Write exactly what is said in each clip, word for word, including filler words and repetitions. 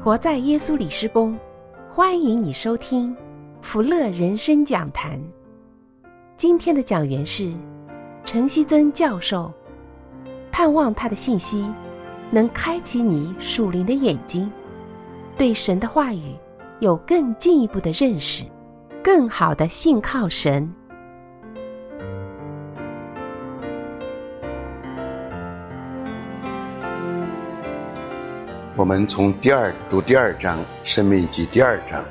活在耶稣里施工，欢迎你收听福乐人生讲坛。今天的讲员是陈希曾教授，盼望他的信息能开启你属灵的眼睛，对神的话语有更进一步的认识，更好的信靠神。 我们从第二读第二章，申命记第二章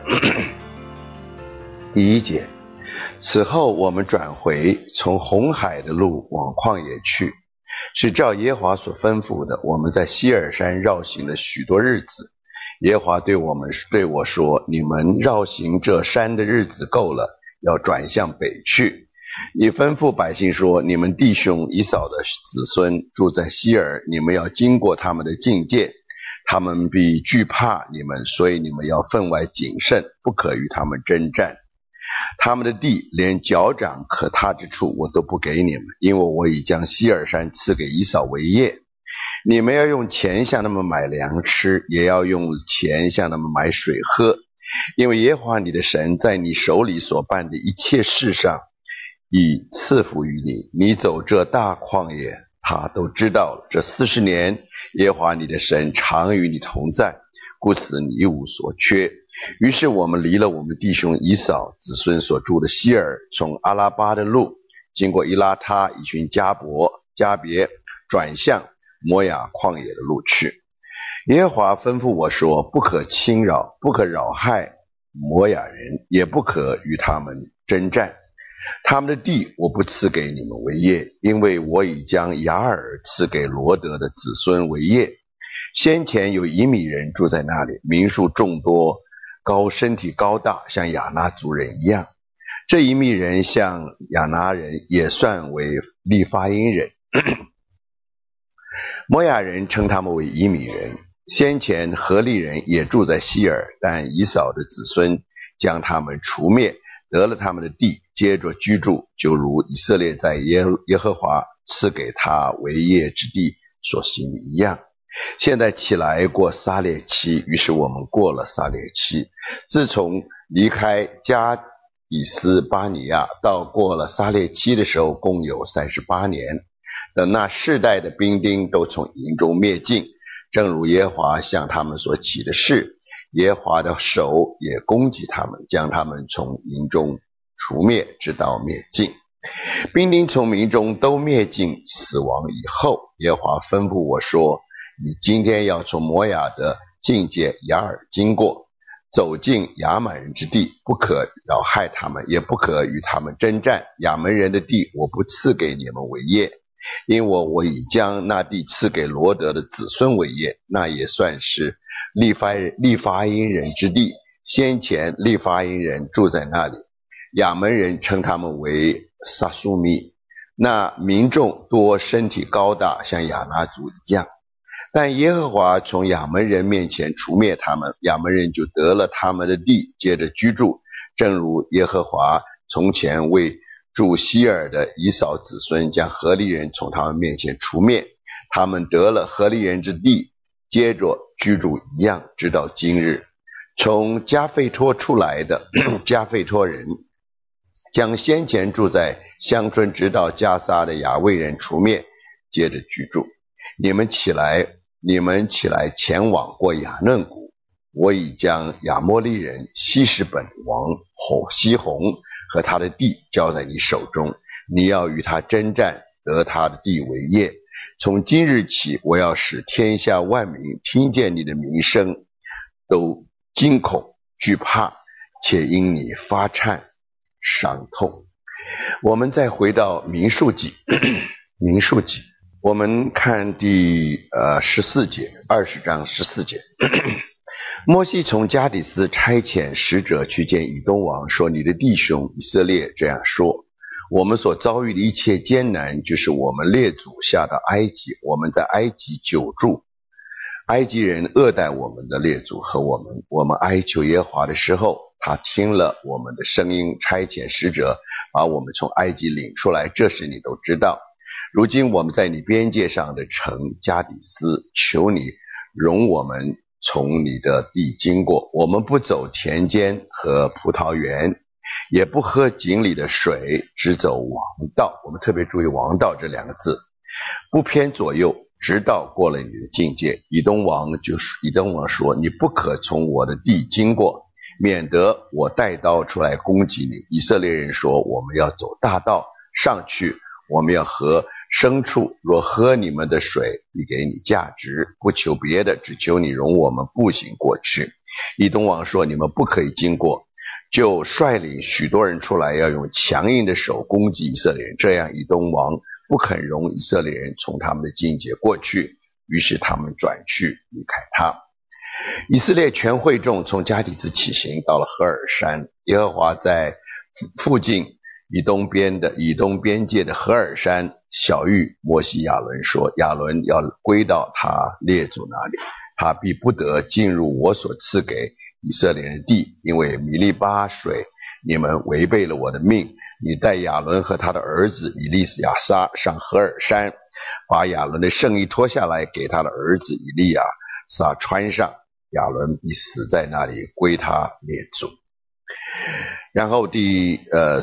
第一节。此后我们转回，从红海的路往旷野去，是照耶和华所吩咐的。我们在西尔山绕行了许多日子。耶和华对我们对我说：你们绕行这山的日子够了，要转向北去。你吩咐百姓说：你们弟兄以扫的子孙住在西尔，你们要经过他们的境界，他们必惧怕你们，所以你们要分外谨慎，不可与他们征战。他们的地连脚掌可踏之处我都不给你们，因为我已将西尔山赐给以扫为业。你们要用钱向他们买粮吃，也要用钱向他们买水喝，因为耶和华你的神在你手里所办的一切事上已赐福于你。你走这大旷野，他都知道了。这四十年，耶和华你的神常与你同在，故此你一无所缺。于是我们离了我们弟兄以扫子孙所住的西尔，从阿拉巴的路，经过伊拉他，以寻加伯、加别，转向摩亚旷野的路去。耶和华吩咐我说：不可侵扰，不可扰害摩亚人，也不可与他们征战。他们的地我不赐给你们为业，因为我已将雅尔赐给罗德的子孙为业。先前有以米人住在那里，民数众多，高身体高大，像亚衲族人一样。这以米人像亚衲人，也算为利法因人。摩亚人称他们为以米人。先前何利人也住在西尔，但以扫的子孙将他们除灭，得了他们的地，接着居住，就如以色列在耶耶和华赐给他为业之地所行一样。现在起来过撒列期，于是我们过了撒列期。自从离开加底斯巴尼亚到过了撒列期的时候，共有三十八年。等那世代的兵丁都从营中灭尽，正如耶和华向他们所起的誓，耶和华的手也攻击他们，将他们从营中除灭，直到灭尽。兵丁从民中都灭尽死亡以后，耶和华吩咐我说：你今天要从摩亚的境界雅尔经过，走进亚满人之地，不可扰害他们，也不可与他们征战。亚门人的地我不赐给你们为业，因为我已将那地赐给罗德的子孙为业，那也算是利法利法因人之地。先前利法因人住在那里，亚门人称他们为撒苏米。那民众多身体高大，像亚衲族一样。但耶和华从亚门人面前除灭他们，亚门人就得了他们的地，接着居住，正如耶和华从前为住西尔的以扫子孙将何利人从他们面前除灭，他们得了何利人之地，接着居住一样，直到今日。从加费托出来的加费托人将先前住在乡村直到加撒的亚卫人除灭，接着居住。你们起来你们起来前往过雅嫩谷，我已将亚摩利人希实本王西宏和他的地交在你手中，你要与他征战，得他的地为业。从今日起，我要使天下万民听见你的名声，都惊恐惧怕，且因你发颤伤痛。我们再回到民数记民数记，我们看第呃十四节，二十章十四节。摩西从加底斯差遣使者去见以东王，说：你的弟兄以色列这样说，我们所遭遇的一切艰难，就是我们列祖下到埃及，我们在埃及久住，埃及人恶待我们的列祖和我们，我们哀求耶和华的时候，他听了我们的声音，差遣使者把我们从埃及领出来，这事你都知道。如今我们在你边界上的城加底斯，求你容我们从你的地经过，我们不走田间和葡萄园，也不喝井里的水，只走王道。我们特别注意王道这两个字，不偏左右，直到过了你的境界。以东王就是以东王说，你不可从我的地经过，免得我带刀出来攻击你。以色列人说，我们要走大道上去，我们要喝牲畜，若喝你们的水，必给你价值，不求别的，只求你容我们步行过去。以东王说，你们不可以经过，就率领许多人出来，要用强硬的手攻击以色列人。这样以东王不肯容以色列人从他们的境界过去，于是他们转去离开他。以色列全会众从加底斯起行，到了何珥山。耶和华在附近以东边的以东边界的何珥山晓谕摩西亚伦说，亚伦要归到他列祖那里，他必不得进入我所赐给以色列人的地，因为米利巴水你们违背了我的命。你带亚伦和他的儿子以利亚撒上何珥山，把亚伦的圣衣脱下来给他的儿子以利亚撒穿上，亚伦必死在那里，归他列祖。然后第呃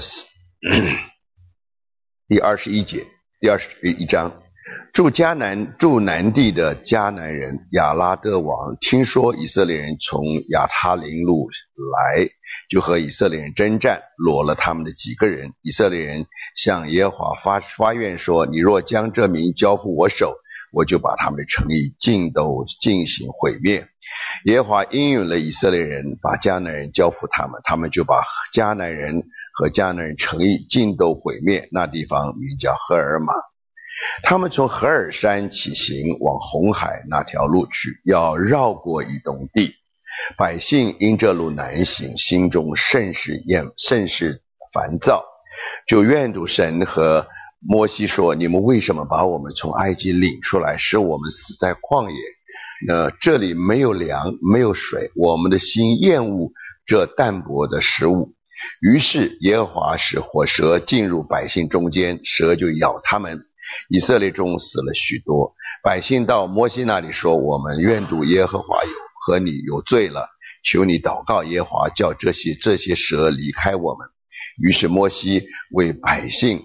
第二十一节，第二十一章，住迦南住南地的迦南人亚拉德王听说以色列人从亚他林路来，就和以色列人征战，裸了他们的几个人。以色列人向耶和华发发愿说，你若将这民交付我手，我就把他们的城邑尽都进行毁灭。耶和华应允了以色列人，把迦南人交付他们，他们就把迦南人和迦南人城邑尽都毁灭。那地方名叫赫尔玛。他们从何珥山起行，往红海那条路去，要绕过以东地。百姓因这路难行，心中甚是厌甚是烦躁，就怨妒神和摩西说，你们为什么把我们从埃及领出来，使我们死在旷野？那这里没有粮，没有水，我们的心厌恶这淡薄的食物。于是耶和华使火蛇进入百姓中间，蛇就咬他们，以色列中死了许多。百姓到摩西那里说，我们怨妒耶和华有和你有罪了，求你祷告耶和华，叫这些这些蛇离开我们。于是摩西为百姓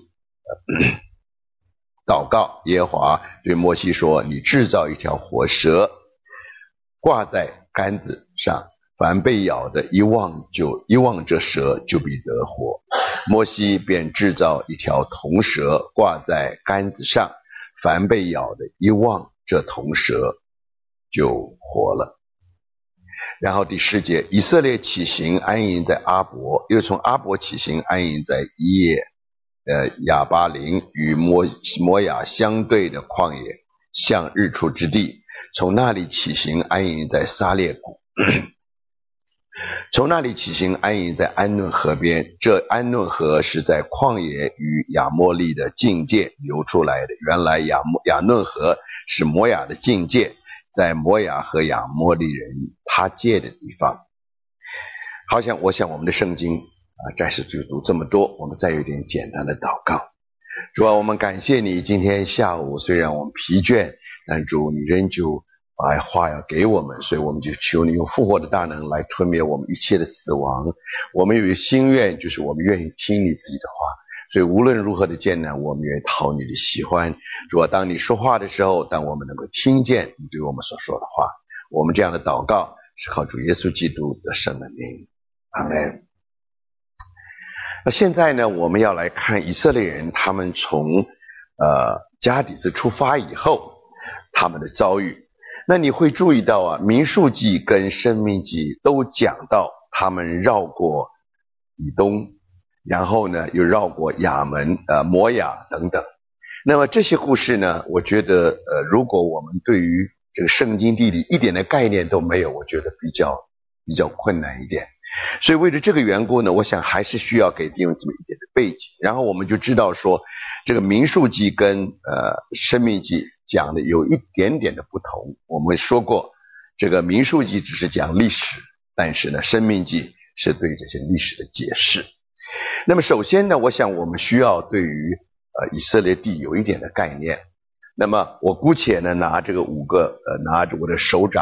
祷告，耶和华对摩西说，你制造一条活蛇，挂在杆子上，凡被咬的一望就一望这蛇，就必得活。摩西便制造一条铜蛇，挂在杆子上，凡被咬的一望这铜蛇，就活了。然后第十节，以色列起行安营在阿伯，又从阿伯起行安营在伊耶呃亚巴林，与摩摩亚相对的旷野，向日出之地。从那里起行安营在撒列谷，从那里起行安营在安嫩河边。这安嫩河是在旷野与亚摩利的境界流出来的。原来亚摩亚嫩河是摩亚的境界，在摩亚和亚摩利人他界的地方。好像我想我们的圣经啊，暂时就读这么多，我们再有一点简单的祷告。主啊，我们感谢你，今天下午虽然我们疲倦，但主你仍旧把话要给我们，所以我们就求你用复活的大能来吞灭我们一切的死亡。我们有一个心愿，就是我们愿意听你自己的话，所以无论如何的艰难，我们愿意讨你的喜欢。主啊，当你说话的时候，当我们能够听见你对我们所说的话，我们这样的祷告是靠主耶稣基督的圣名。阿们。那现在呢，我们要来看以色列人他们从呃加底斯出发以后他们的遭遇。那你会注意到啊，民数记跟申命记都讲到他们绕过以东，然后呢又绕过亚门呃摩亚等等。那么这些故事呢，我觉得呃如果我们对于这个圣经地理一点的概念都没有，我觉得比较比较困难一点。所以为了这个缘故呢，我想还是需要给弟兄这么一点的背景，然后我们就知道说这个民数记跟呃申命记讲的有一点点的不同。我们说过这个民数记只是讲历史，但是呢申命记是对这些历史的解释。那么首先呢，我想我们需要对于呃以色列地有一点的概念。那么我姑且呢拿这个五个呃拿着我的手掌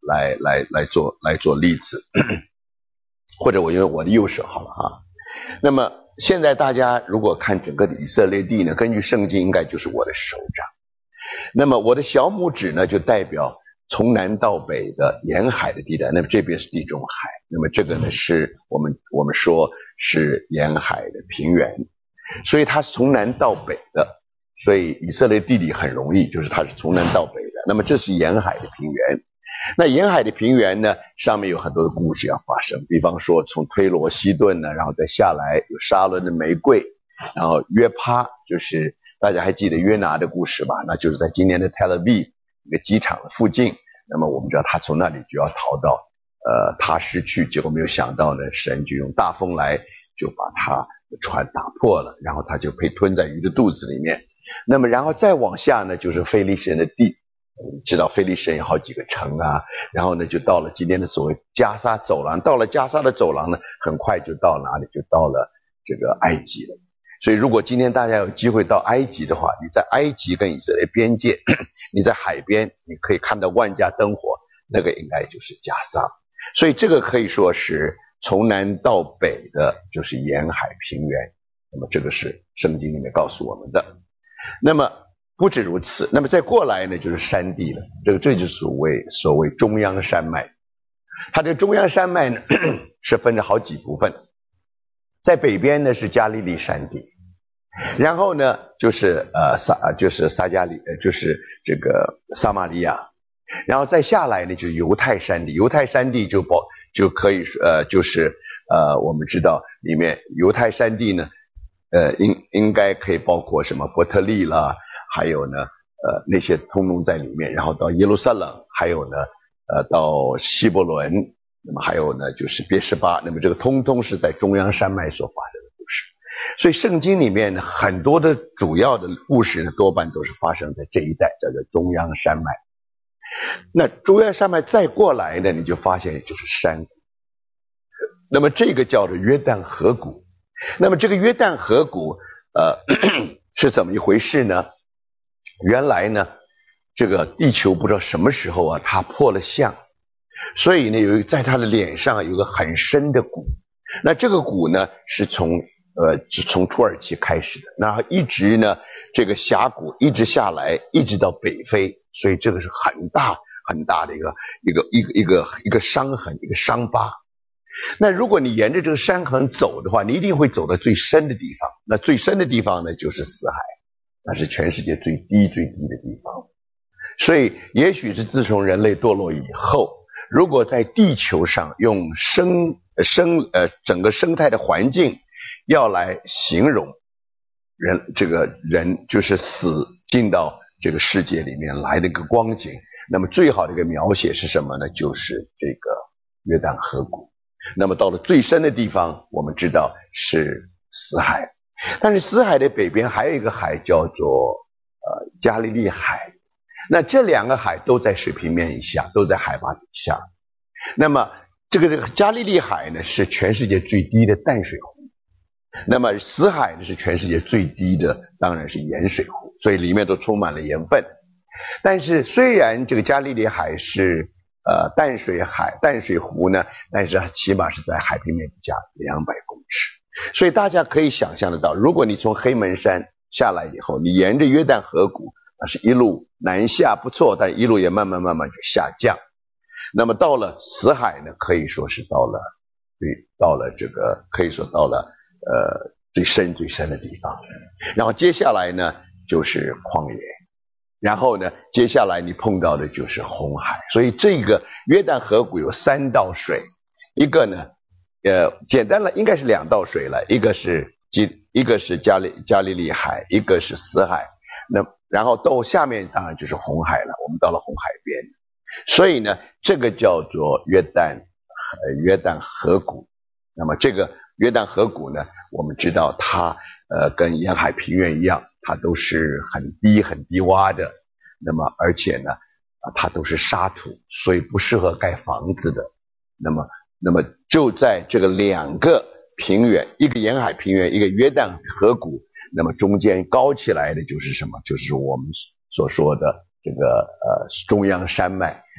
来来来做来做例子，或者我用我的右手好了哈。那么现在大家如果看整个的以色列地呢，根据圣经应该就是我的手掌。那么我的小拇指呢，就代表从南到北的沿海的地带，那么这边是地中海，那么这个呢是我们我们说是沿海的平原，所以它是从南到北的，所以以色列地理很容易，就是它是从南到北的。那么这是沿海的平原，那沿海的平原呢，上面有很多的故事要发生，比方说从推罗西顿呢，然后再下来有沙伦的玫瑰，然后约帕，就是大家还记得约拿的故事吧？那就是在今年的 Tel Aviv 一个机场的附近。那么我们知道他从那里就要逃到呃他失去，结果没有想到呢，神就用大风来就把他的船打破了，然后他就被吞在鱼的肚子里面。那么然后再往下呢，就是非利士人的地，知道非利士人有好几个城啊，然后呢就到了今天的所谓加沙走廊，到了加沙的走廊呢，很快就到哪里？就到了这个埃及了。所以如果今天大家有机会到埃及的话，你在埃及跟以色列边界，你在海边你可以看到万家灯火，那个应该就是加沙。所以这个可以说是从南到北的就是沿海平原，那么这个是圣经里面告诉我们的。那么不止如此，那么再过来呢就是山地了，这个这就是所谓所谓中央山脉。它的中央山脉呢是分着好几部分，在北边呢是加利利山地，然后呢就是呃撒就是撒加利呃就是这个撒玛利亚，然后再下来呢就是犹太山地，犹太山地就包就可以呃就是呃我们知道里面犹太山地呢呃应应该可以包括什么伯特利啦，还有呢呃那些通通在里面，然后到耶路撒冷，还有呢呃到希伯伦，那么还有呢就是别是巴，那么这个通通是在中央山脉所发生的故事。所以圣经里面呢很多的主要的故事呢多半都是发生在这一带，叫做中央山脉。那中央山脉再过来呢，你就发现就是山谷，那么这个叫做约旦河谷。那么这个约旦河谷呃是怎么一回事呢？原来呢这个地球不知道什么时候啊它破了相，所以呢有在它的脸上有个很深的谷，那这个谷呢是从呃从土耳其开始的，然后一直呢这个峡谷一直下来一直到北非，所以这个是很大很大的一个一个一个一个一个伤痕，一个伤疤。那如果你沿着这个山痕走的话，你一定会走到最深的地方，那最深的地方呢就是死海，那是全世界最低最低的地方。所以也许是自从人类堕落以后，如果在地球上用生生呃整个生态的环境要来形容人这个人就是死进到这个世界里面来的一个光景，那么最好的一个描写是什么呢？就是这个约旦河谷。那么到了最深的地方，我们知道是死海，但是死海的北边还有一个海叫做呃加利利海，那这两个海都在水平面以下，都在海拔底下。那么这个这个加利利海呢是全世界最低的淡水湖，那么死海呢是全世界最低的当然是盐水湖，所以里面都充满了盐分。但是虽然这个加利利海是呃淡水海淡水湖呢，但是起码是在海平面底下两百公尺，所以大家可以想象得到，如果你从黑门山下来以后，你沿着约旦河谷那是一路南下不错，但一路也慢慢慢慢就下降。那么到了死海呢，可以说是到了对到了这个可以说到了呃最深最深的地方。然后接下来呢就是旷野，然后呢接下来你碰到的就是红海。所以这个约旦河谷有三道水，一个呢呃简单了应该是两道水了，一个是一个是加利加利利海，一个是死海。那然后到下面当然就是红海了，我们到了红海边，所以呢这个叫做约旦呃约旦河谷。那么这个约旦河谷呢，我们知道它呃跟沿海平原一样，它都是很低很低洼的，那么而且呢啊它都是沙土，所以不适合盖房子的。那么那么就在这个两个平原，一个沿海平原，一个约旦河谷，那么中间高起来的就是什么？就是我们所说的这个呃中央山脉。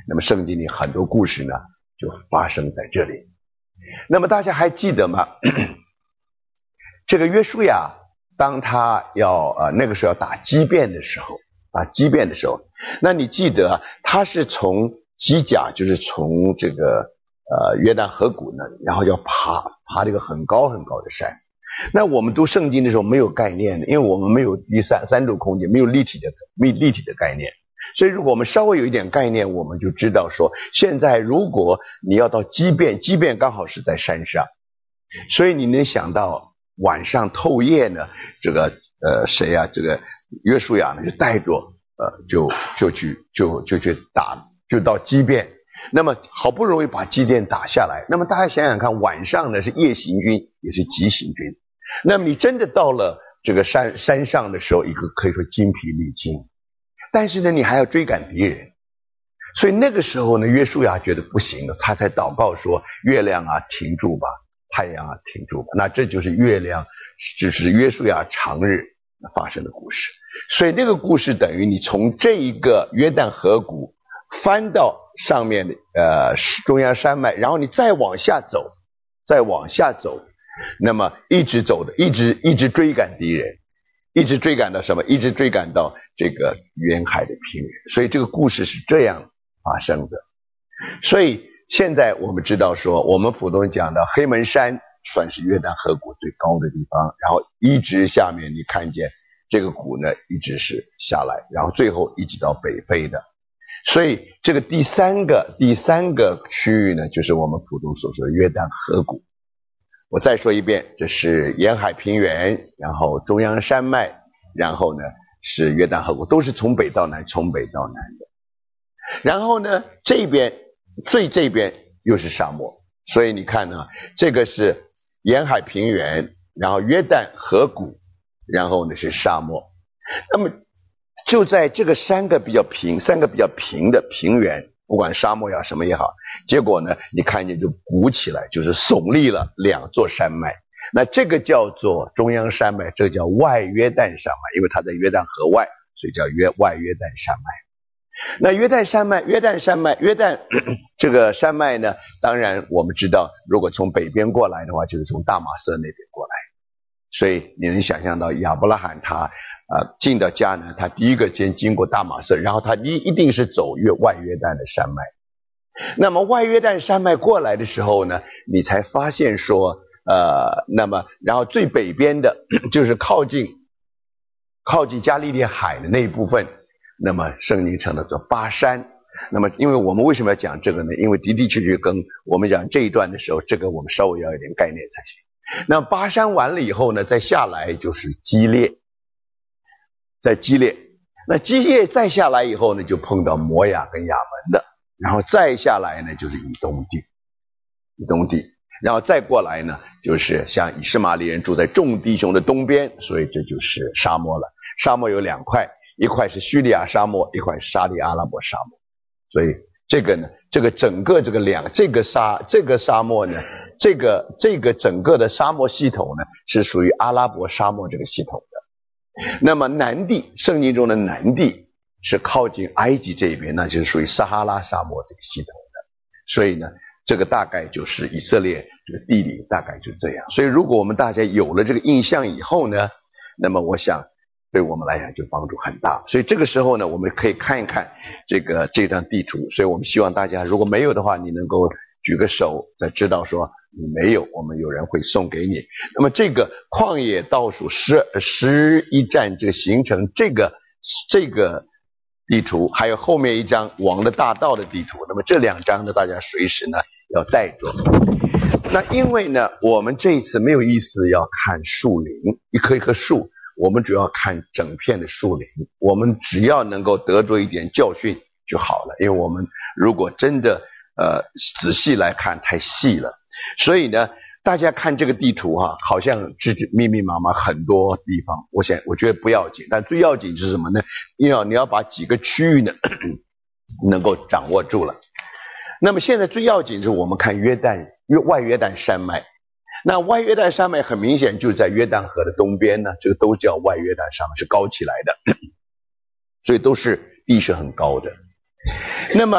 那么圣经里很多故事呢就发生在这里。那么大家还记得吗？这个约书亚当他要呃那个时候要打基遍的时候，打基遍的时候，那你记得他是从基甲，就是从这个呃约旦河谷呢，然后要爬爬这个很高很高的山。那我们读圣经的时候没有概念的，因为我们没有第三三度空间，没有立体的没有立体的概念。所以如果我们稍微有一点概念，我们就知道说，现在如果你要到基遍，基遍刚好是在山上，所以你能想到晚上透夜呢，这个呃谁啊，这个约书亚呢就带着呃就就去就就去打，就到基遍。那么好不容易把基甸打下来，那么大家想想看，晚上呢是夜行军，也是急行军。那么你真的到了这个山山上的时候，一个可以说精疲力尽，但是呢你还要追赶敌人，所以那个时候呢约书亚觉得不行了，他才祷告说，月亮啊停住吧，太阳啊停住吧。那这就是月亮，就是约书亚长日发生的故事。所以那个故事等于你从这一个约旦河谷翻到上面的呃中央山脉，然后你再往下走，再往下走，那么一直走的，一直一直追赶敌人，一直追赶到什么？一直追赶到这个远海的平原。所以这个故事是这样发生的。所以现在我们知道说，我们普通讲到黑门山算是约旦河谷最高的地方，然后一直下面你看见这个谷呢一直是下来，然后最后一直到北非的。所以这个第三个第三个区域呢，就是我们普通所说的约旦河谷。我再说一遍，这是沿海平原，然后中央山脉，然后呢是约旦河谷，都是从北到南，从北到南的。然后呢这边最这边又是沙漠，所以你看呢，这个是沿海平原，然后约旦河谷，然后呢是沙漠。那么就在这个三个比较平三个比较平的平原，不管沙漠呀什么也好，结果呢你看见就鼓起来，就是耸立了两座山脉。那这个叫做中央山脉，这个叫外约旦山脉，因为它在约旦河外，所以叫约外约旦山脉。那约旦山脉约旦山脉约旦咳咳这个山脉呢，当然我们知道，如果从北边过来的话，就是从大马色那边过来。所以你能想象到亚伯拉罕他呃进到迦南，他第一个先经过大马色，然后他一一定是走越外约旦的山脉。那么外约旦山脉过来的时候呢，你才发现说呃那么然后最北边的就是靠近靠近加利利海的那一部分，那么圣经称的叫巴山。那么因为我们为什么要讲这个呢？因为的的确确跟我们讲这一段的时候，这个我们稍微要有点概念才行。那巴山完了以后呢，再下来就是基列，在基列，那基列再下来以后呢，就碰到摩亚跟亚门的，然后再下来呢就是以东地，以东地，然后再过来呢就是像以实玛利人住在众弟兄的东边，所以这就是沙漠了。沙漠有两块，一块是叙利亚沙漠，一块是沙利阿拉伯沙漠。所以这个呢，这个整个这个两这个沙这个沙漠呢，这个这个整个的沙漠系统呢，是属于阿拉伯沙漠这个系统的。那么南地，圣经中的南地是靠近埃及这边，那就是属于撒哈拉沙漠这个系统的。所以呢，这个大概就是以色列这个地理大概就这样。所以如果我们大家有了这个印象以后呢，那么我想对我们来讲就帮助很大。所以这个时候呢，我们可以看一看这个这张地图。所以我们希望大家如果没有的话，你能够举个手，再知道说你没有，我们有人会送给你。那么这个旷野倒数十十一站这个行程，这个这个地图，还有后面一张王的大道的地图，那么这两张呢，大家随时呢要带着。那因为呢，我们这一次没有意思要看树林，一棵一棵树，我们主要看整片的树林，我们只要能够得着一点教训就好了。因为我们如果真的呃仔细来看，太细了。所以呢，大家看这个地图哈、啊，好像这密密麻麻很多地方，我想我觉得不要紧，但最要紧是什么呢？因为你要把几个区域呢能够掌握住了。那么现在最要紧是我们看约旦约外约旦山脉。那外约旦山脉很明显就在约旦河的东边呢，这个都叫外约旦山脉，是高起来的，所以都是地势很高的。那么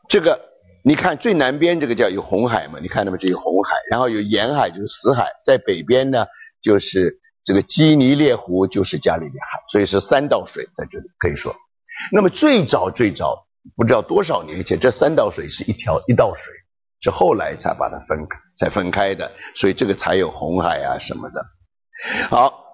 这个你看最南边这个叫有红海嘛，你看到没？这有红海，然后有沿海就是死海，在北边呢就是这个基尼列湖，就是加利利海，所以是三道水在这里可以说。那么最早最早不知道多少年前，这三道水是一条一道水，是后来才把它分才分开的，所以这个才有红海啊什么的。好，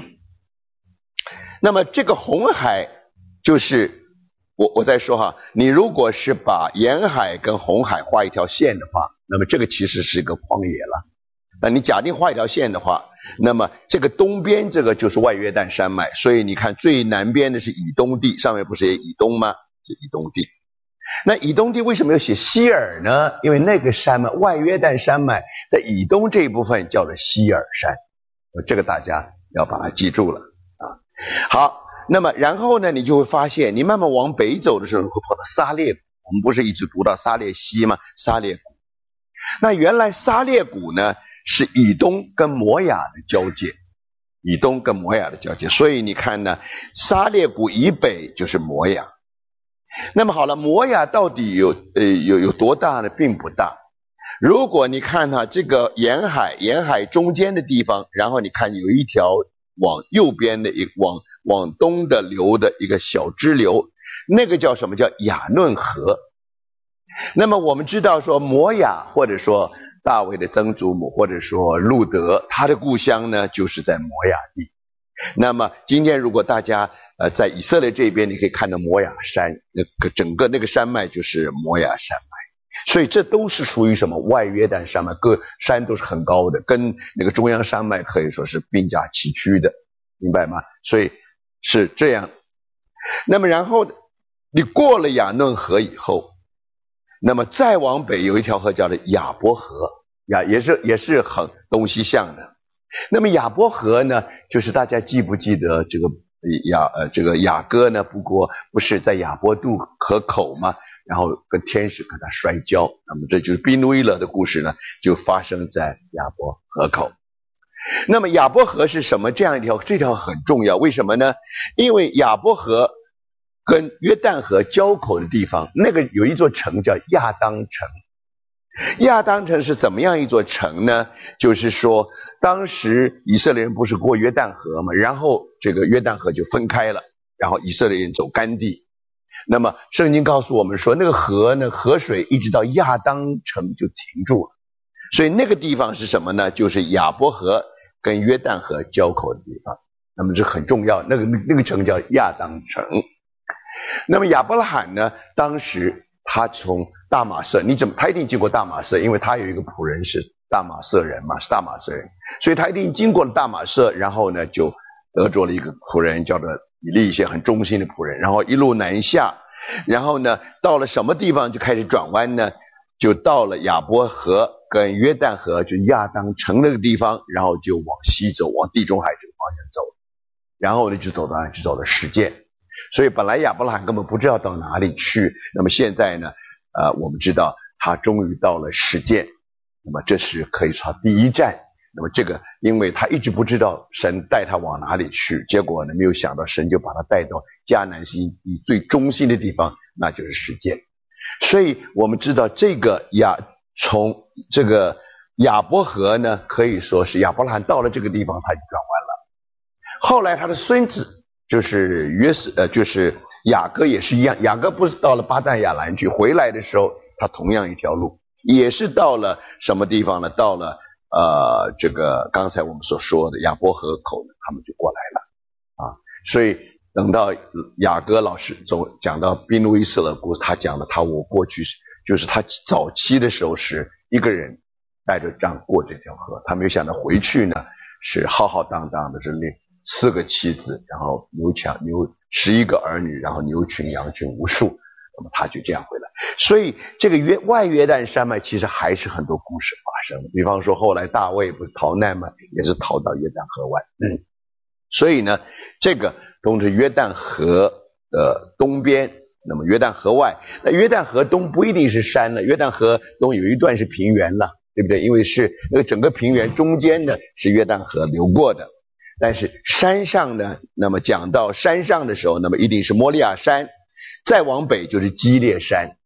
那么这个红海就是我我再说哈，你如果是把沿海跟红海画一条线的话，那么这个其实是一个旷野了。那你假定画一条线的话，那么这个东边这个就是外约旦山脉，所以你看最南边的是以东地，上面不是也以东吗？是以东地。那以东地为什么要写西尔呢？因为那个山脉外约旦山脉在以东这一部分叫做西尔山，这个大家要把它记住了啊。好，那么然后呢，你就会发现，你慢慢往北走的时候会跑到沙列谷，我们不是一直读到沙列西吗？沙列谷。那原来沙列谷呢是以东跟摩亚的交界，以东跟摩亚的交界，所以你看呢，沙列谷以北就是摩亚。那么好了，摩亚到底有呃有有多大呢？并不大。如果你看哈、啊、这个沿海，沿海中间的地方，然后你看有一条往右边的一往往东的流的一个小支流，那个叫什么？叫雅嫩河。那么我们知道说摩亚或者说大卫的曾祖母或者说路德，他的故乡呢就是在摩亚地。那么今天如果大家呃在以色列这边，你可以看到摩亚山，那个整个那个山脉就是摩亚山脉，所以这都是属于什么外约旦山脉，各山都是很高的，跟那个中央山脉可以说是并驾齐驱的，明白吗？所以是这样。那么然后你过了雅嫩河以后，那么再往北有一条河叫做雅伯河，雅也是也是很东西向的。那么雅伯河呢，就是大家记不记得这个雅呃这个雅各呢？不过不是在雅伯渡河口吗？然后跟天使跟他摔跤，那么这就是宾努伊勒的故事呢，就发生在雅伯河口。那么雅伯河是什么？这样一条，这条很重要，为什么呢？因为雅伯河跟约旦河交口的地方，那个有一座城叫亚当城。亚当城是怎么样一座城呢？就是说当时以色列人不是过约旦河吗？然后这个约旦河就分开了，然后以色列人走干地。那么圣经告诉我们说，那个河呢，河水一直到亚当城就停住了，所以那个地方是什么呢？就是亚伯河跟约旦河交口的地方。那么这很重要，那个那个城叫亚当城。那么亚伯拉罕呢，当时他从大马色，你怎么他一定经过大马色，因为他有一个仆人是大马色人嘛，是大马色人，所以他一定经过了大马色，然后呢就得着了一个仆人叫做以利一些很忠心的仆人，然后一路南下，然后呢到了什么地方就开始转弯呢？就到了亚伯河跟约旦河，就亚当城那个地方，然后就往西走，往地中海这个方向走，然后呢就走到就走到示剑。所以本来亚伯拉罕根本不知道到哪里去，那么现在呢呃，我们知道他终于到了示剑，那么这是可以说他第一站。那么这个因为他一直不知道神带他往哪里去，结果呢没有想到神就把他带到迦南西以最中心的地方，那就是示剑。所以我们知道这个亚从这个亚伯河呢，可以说是亚伯拉罕到了这个地方他就转弯了。后来他的孙子就是约瑟呃就是雅各也是一样，雅各不是到了巴旦亚兰去，回来的时候他同样一条路，也是到了什么地方呢？到了呃这个刚才我们所说的亚伯河口呢，他们就过来了啊。所以等到雅各老师走讲到宾路易斯的故事，他讲的他我过去就是他早期的时候是一个人带着杖过这条河，他没有想到回去呢是浩浩荡荡的，是那四个妻子，然后牛强牛十一个儿女，然后牛群羊群无数，那么他就这样回来。所以这个约外约旦山脉其实还是很多故事发生的，比方说后来大卫不是逃难吗？也是逃到约旦河外。嗯，所以呢这个都是约旦河的东边，那么约旦河外，那约旦河东不一定是山了，约旦河东有一段是平原了，对不对？因为是那个整个平原中间呢是约旦河流过的。但是山上呢，那么讲到山上的时候，那么一定是摩利亚山，再往北就是基列山。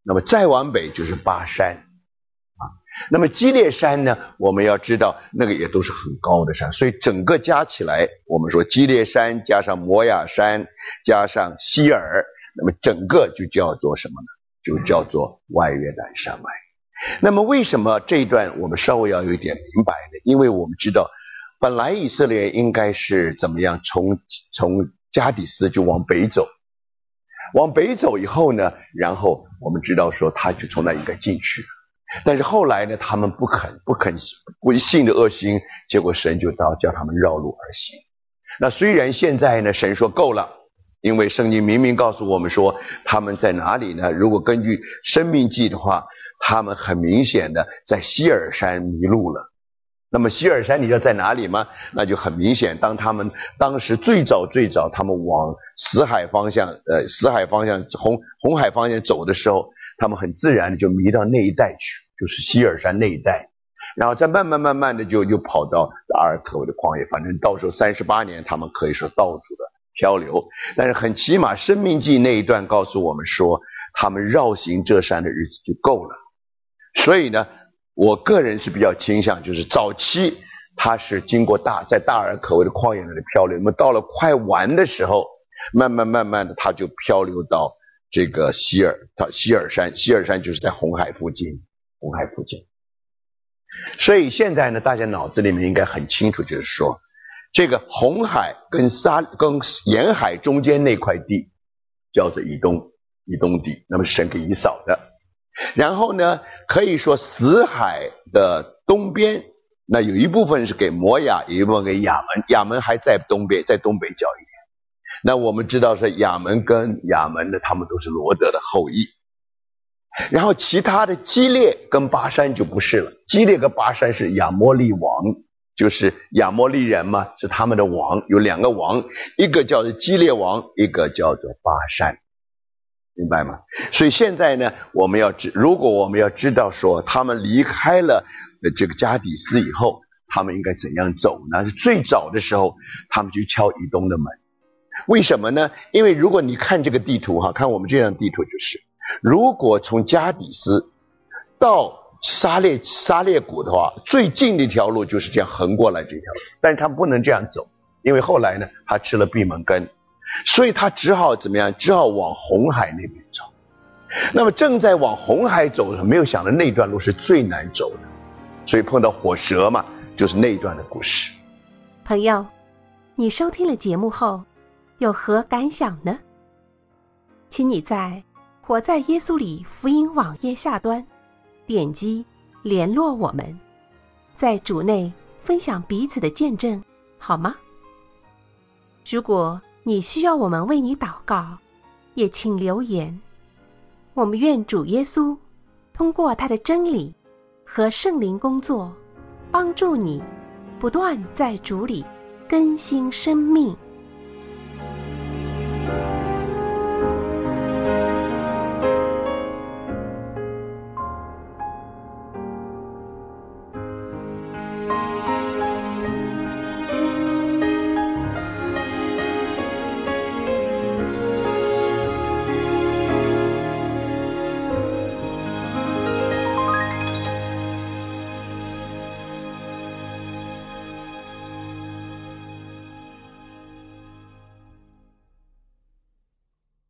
那么再往北就是巴山啊。那么基列山呢，我们要知道那个也都是很高的山，所以整个加起来，我们说基列山加上摩亚山加上希尔，那么整个就叫做什么呢？就叫做外约旦山脉。那么为什么这一段我们稍微要有一点明白呢？因为我们知道本来以色列应该是怎么样，从从加底斯就往北走，往北走以后呢，然后我们知道说他就从那应该进去，但是后来呢，他们不肯不肯不信的恶心，结果神就到叫他们绕路而行。那虽然现在呢，神说够了，因为圣经明明告诉我们说他们在哪里呢？如果根据申命记的话，他们很明显的在希尔山迷路了。那么希尔山你知道在哪里吗？那就很明显，当他们当时最早最早他们往死海方向呃死海方向红红海方向走的时候，他们很自然的就迷到那一带去，就是希尔山那一带，然后再慢慢慢慢的就就跑到阿尔可维的旷野，反正到时候三十八年他们可以说到处的漂流。但是很起码申命记那一段告诉我们说，他们绕行这山的日子就够了。所以呢，我个人是比较倾向就是早期他是经过大在大而可畏的旷野那里漂流，那么到了快完的时候，慢慢慢慢的他就漂流到这个希尔他希尔山，希尔山就是在红海附近，红海附近。所以现在呢，大家脑子里面应该很清楚，就是说这个红海跟沙跟沿海中间那块地叫做以东以东地，那么神给以扫的。然后呢，可以说死海的东边，那有一部分是给摩亚，有一部分给亚门，亚门还在东边，在东北角一点。那我们知道是亚门跟亚门的，他们都是罗德的后裔。然后其他的基列跟巴山就不是了，基列跟巴山是亚摩利王，就是亚摩利人嘛，是他们的王，有两个王，一个叫做基列王，一个叫做巴山。明白吗？所以现在呢，我们要知，如果我们要知道说他们离开了这个加底斯以后，他们应该怎样走呢？是最早的时候，他们去敲以东的门。为什么呢？因为如果你看这个地图哈，看我们这张地图就是，如果从加底斯到沙列沙列谷的话，最近的一条路就是这样横过来这条路，但是他们不能这样走，因为后来呢，他吃了闭门羹。所以他只好怎么样？只好往红海那边走。那么正在往红海走的时候，没有想到那段路是最难走的，所以碰到火蛇嘛，就是那一段的故事。 朋友，你收听了节目后有何感想呢？请你在活在耶稣里福音网页下端点击联络我们，在主内分享彼此的见证，好吗？如果你需要我们为你祷告，也请留言。我们愿主耶稣通过他的真理和圣灵工作，帮助你不断在主里更新生命。